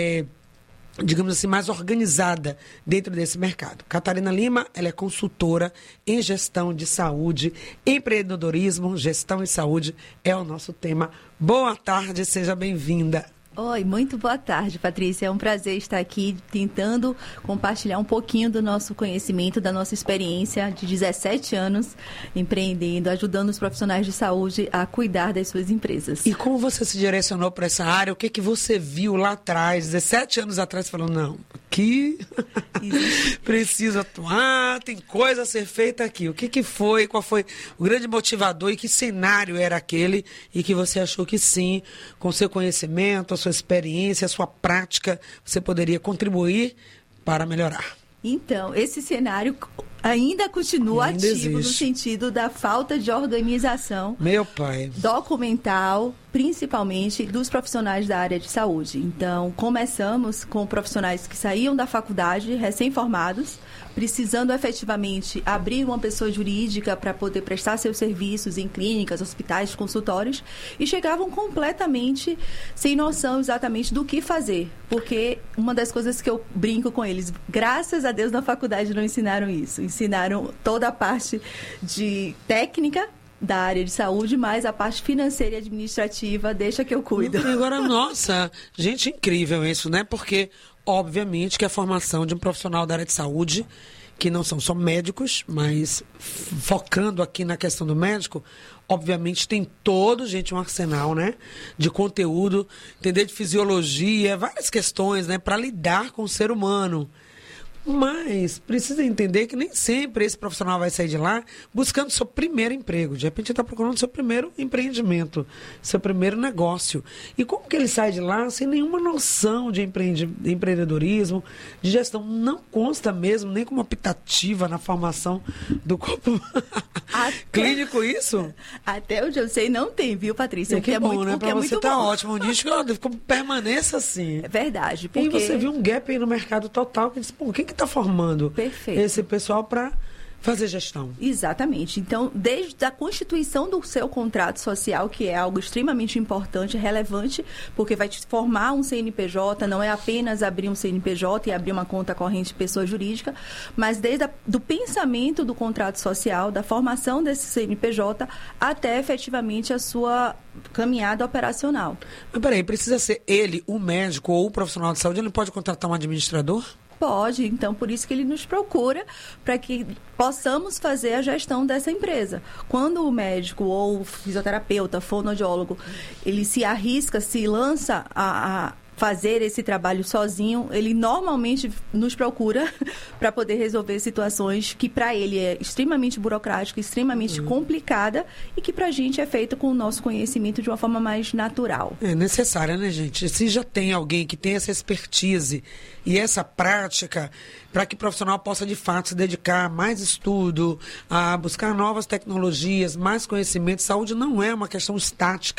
digamos assim, mais organizada dentro desse mercado. Catarina Lima, ela é consultora em gestão de saúde, empreendedorismo, gestão e saúde é o nosso tema. Boa tarde, seja bem-vinda. Oi, muito boa tarde, Patrícia. É um prazer estar aqui tentando compartilhar um pouquinho do nosso conhecimento, da nossa experiência de 17 anos empreendendo, ajudando os profissionais de saúde a cuidar das suas empresas. E como você se direcionou para essa área? O que você viu lá atrás, 17 anos atrás, falou, não, aqui preciso atuar, tem coisa a ser feita aqui. O que foi, qual foi o grande motivador e que cenário era aquele e que você achou que sim, com seu conhecimento, a sua experiência, a sua prática, você poderia contribuir para melhorar? Então, esse cenário ainda continua ativo no sentido da falta de organização documental, principalmente dos profissionais da área de saúde. Então, começamos com profissionais que saíam da faculdade, recém-formados, precisando efetivamente abrir uma pessoa jurídica para poder prestar seus serviços em clínicas, hospitais, consultórios, e chegavam completamente sem noção exatamente do que fazer. Porque uma das coisas que eu brinco com eles, graças a Deus na faculdade não ensinaram isso. Ensinaram toda a parte de técnica da área de saúde, mas a parte financeira e administrativa deixa que eu cuido. Agora, nossa, gente, incrível isso, né? Porque, obviamente, que a formação de um profissional da área de saúde, que não são só médicos, mas focando aqui na questão do médico, obviamente tem todo, gente, um arsenal, né, de conteúdo, entender de fisiologia, várias questões, né, para lidar com o ser humano. Mas precisa entender que nem sempre esse profissional vai sair de lá buscando seu primeiro emprego. De repente ele está procurando seu primeiro empreendimento, seu primeiro negócio. E como que ele sai de lá sem nenhuma noção de empreendedorismo, de gestão? Não consta mesmo, nem como optativa na formação do corpo clínico isso? Até onde eu sei não tem, viu, Patrícia? Que é bom, né? Para você tá ótimo. O nicho permaneça assim. É verdade. Porque... E você viu um gap aí no mercado total que diz, pô, quem que está formando esse pessoal para fazer gestão? Exatamente. Então, desde a constituição do seu contrato social, que é algo extremamente importante, relevante, porque vai te formar um CNPJ, não é apenas abrir um CNPJ e abrir uma conta corrente de pessoa jurídica, mas desde do pensamento do contrato social, da formação desse CNPJ, até efetivamente a sua caminhada operacional. Mas peraí, precisa ser ele, o médico ou o profissional de saúde, ele pode contratar um administrador? Pode, então por isso que ele nos procura, para que possamos fazer a gestão dessa empresa. Quando o médico ou o fisioterapeuta, fonoaudiólogo, ele se arrisca, se lança a fazer esse trabalho sozinho, ele normalmente nos procura para poder resolver situações que para ele é extremamente burocrática, extremamente complicada e que para a gente é feita com o nosso conhecimento de uma forma mais natural. É necessária, né, gente? Se já tem alguém que tem essa expertise e essa prática para que o profissional possa, de fato, se dedicar a mais estudo, a buscar novas tecnologias, mais conhecimento. Saúde não é uma questão estática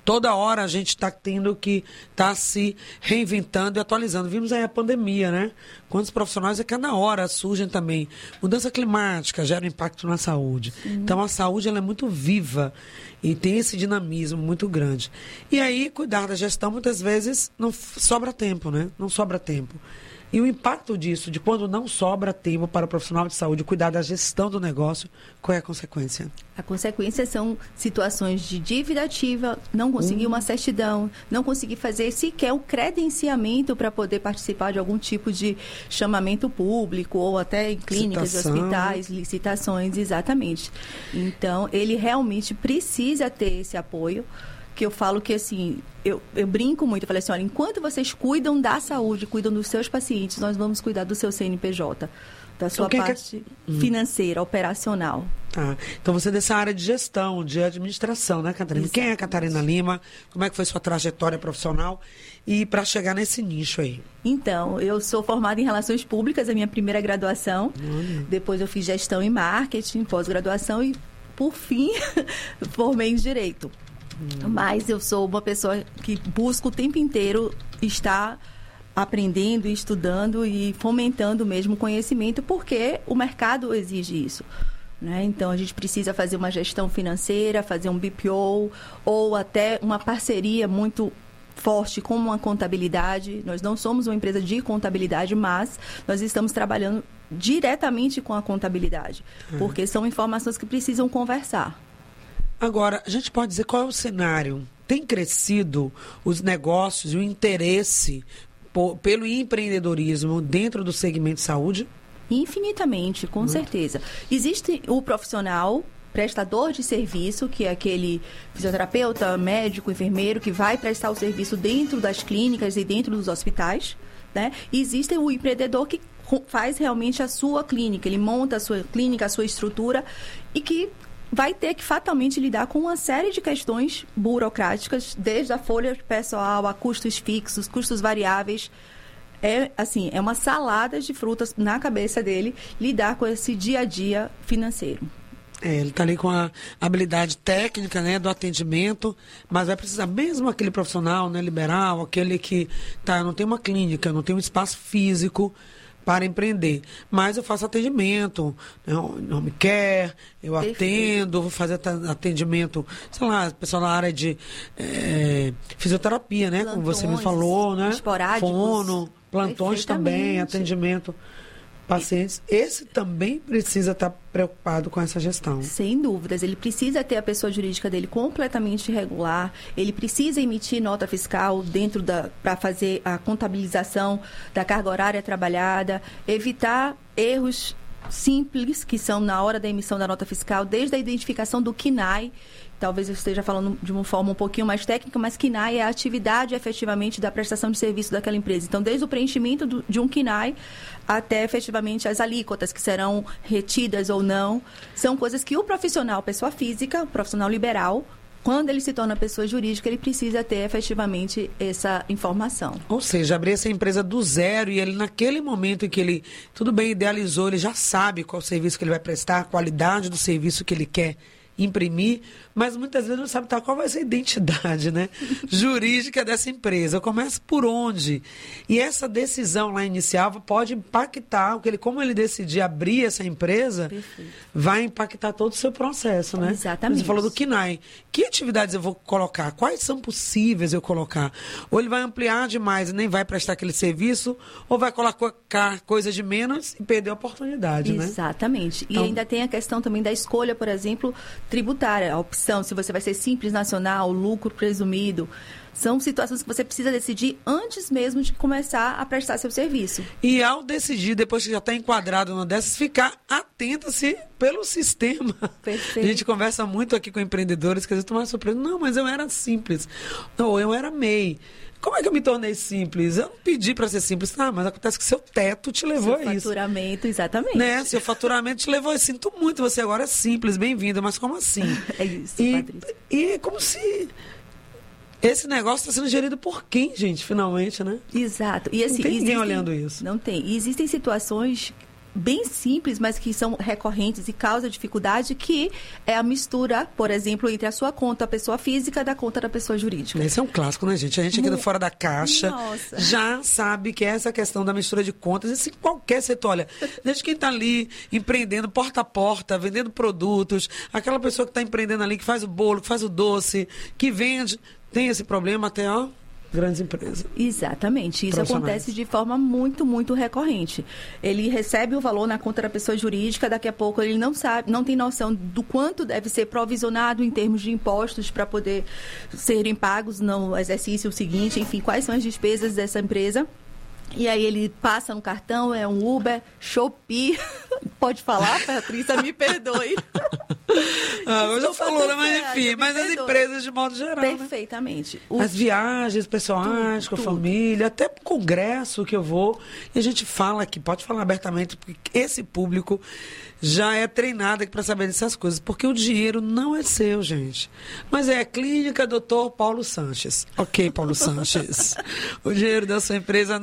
Toda hora a gente está tendo que estar se reinventando e atualizando. Vimos aí a pandemia, né? Quantos profissionais a cada hora surgem também. Mudança climática gera impacto na saúde. Então, a saúde ela é muito viva e tem esse dinamismo muito grande. E aí, cuidar da gestão, muitas vezes, não sobra tempo, né? Não sobra tempo. E o impacto disso, de quando não sobra tempo para o profissional de saúde cuidar da gestão do negócio, qual é a consequência? A consequência são situações de dívida ativa, não conseguir uma certidão, não conseguir fazer sequer um credenciamento para poder participar de algum tipo de chamamento público ou até em clínicas, hospitais, licitações, exatamente. Então, ele realmente precisa ter esse apoio. Que eu falo que, assim, eu brinco muito, eu falei assim, olha, enquanto vocês cuidam da saúde, cuidam dos seus pacientes, nós vamos cuidar do seu CNPJ, da sua parte financeira, operacional. Então, você é dessa área de gestão, de administração, né, Catarina? Exatamente. Quem é a Catarina Lima? Como é que foi sua trajetória profissional? E para chegar nesse nicho aí? Então, eu sou formada em Relações Públicas, a minha primeira graduação. Depois eu fiz gestão em marketing, pós-graduação e, por fim, formei em Direito. Mas eu sou uma pessoa que busca o tempo inteiro estar aprendendo, estudando e fomentando mesmo o conhecimento, porque o mercado exige isso. Né? Então, a gente precisa fazer uma gestão financeira, fazer um BPO ou até uma parceria muito forte com uma contabilidade. Nós não somos uma empresa de contabilidade, mas nós estamos trabalhando diretamente com a contabilidade, porque são informações que precisam conversar. Agora, a gente pode dizer qual é o cenário? Tem crescido os negócios e o interesse pelo empreendedorismo dentro do segmento de saúde? Infinitamente, com certeza. Existe o profissional prestador de serviço, que é aquele fisioterapeuta, médico, enfermeiro, que vai prestar o serviço dentro das clínicas e dentro dos hospitais, né? E existe o empreendedor que faz realmente a sua clínica, ele monta a sua clínica, a sua estrutura e que vai ter que fatalmente lidar com uma série de questões burocráticas, desde a folha pessoal a custos fixos, custos variáveis. É uma salada de frutas na cabeça dele lidar com esse dia a dia financeiro. Ele está ali com a habilidade técnica, né, do atendimento, mas vai precisar, mesmo aquele profissional, né, liberal, aquele que não tem uma clínica, não tem um espaço físico para empreender, mas eu faço atendimento, né, home care, eu atendo, vou fazer atendimento, sei lá, pessoal na área de fisioterapia, né, como você me falou, né, fono, plantões também, atendimento, pacientes. Esse também precisa estar preocupado com essa gestão. Sem dúvidas. Ele precisa ter a pessoa jurídica dele completamente regular. Ele precisa emitir nota fiscal para fazer a contabilização da carga horária trabalhada, evitar erros simples, que são na hora da emissão da nota fiscal, desde a identificação do KNAI. Talvez eu esteja falando de uma forma um pouquinho mais técnica, mas KNAI é a atividade efetivamente da prestação de serviço daquela empresa. Então, desde o preenchimento de um KNAI até efetivamente as alíquotas que serão retidas ou não, são coisas que o profissional, pessoa física, profissional liberal, quando ele se torna pessoa jurídica, ele precisa ter efetivamente essa informação. Ou seja, abrir essa empresa do zero e ele, naquele momento em que ele, tudo bem, idealizou, ele já sabe qual serviço que ele vai prestar, a qualidade do serviço que ele quer imprimir, mas muitas vezes não sabe qual vai ser a identidade, né, jurídica dessa empresa. Eu começo por onde? E essa decisão lá inicial pode impactar, como ele decidir abrir essa empresa, vai impactar todo o seu processo, né? Exatamente. Você falou do KNAI. Que atividades eu vou colocar? Quais são possíveis eu colocar? Ou ele vai ampliar demais e nem vai prestar aquele serviço, ou vai colocar coisa de menos e perder a oportunidade, né? Exatamente. Então, e ainda tem a questão também da escolha, por exemplo, tributária, a opção, se você vai ser simples nacional, lucro presumido. São situações que você precisa decidir antes mesmo de começar a prestar seu serviço. E ao decidir, depois que já está enquadrado numa dessas, ficar atenta-se pelo sistema. Perfeito. A gente conversa muito aqui com empreendedores que às vezes estão mais surpresos. Não, mas eu era simples. Não, eu era MEI. Como é que eu me tornei simples? Eu não pedi para ser simples. Mas acontece que seu teto te levou a isso. Seu faturamento, exatamente. Né? Seu faturamento te levou a isso. Sinto muito, você agora é simples, bem-vindo. Mas como assim? É isso, Patrícia. E é como se esse negócio está sendo gerido por quem, gente, finalmente, né? Exato. E assim, não tem ninguém olhando isso. Não tem. E existem situações bem simples, mas que são recorrentes e causam dificuldade, que é a mistura, por exemplo, entre a sua conta pessoa física da conta da pessoa jurídica. Esse é um clássico, né, gente? A gente aqui do Fora da Caixa já sabe que essa questão da mistura de contas, isso em qualquer setor, olha, desde quem está ali empreendendo porta a porta, vendendo produtos, aquela pessoa que está empreendendo ali, que faz o bolo, que faz o doce, que vende, tem esse problema até, grandes empresas. Exatamente. Isso acontece de forma muito, muito recorrente. Ele recebe o valor na conta da pessoa jurídica, daqui a pouco ele não sabe, não tem noção do quanto deve ser provisionado em termos de impostos para poder serem pagos no exercício seguinte, enfim, quais são as despesas dessa empresa. E aí ele passa no cartão, é um Uber, Shopee. Pode falar, Patrícia? Me perdoe. Hoje eu falo, mas enfim, mas as empresas de modo geral. Perfeitamente. Né? As viagens pessoais, com a família, até pro congresso que eu vou. E a gente fala aqui, pode falar abertamente, porque esse público já é treinado aqui para saber dessas coisas. Porque o dinheiro não é seu, gente. Mas é a Clínica Dr. Paulo Sanches. Ok, Paulo Sanches. O dinheiro da sua empresa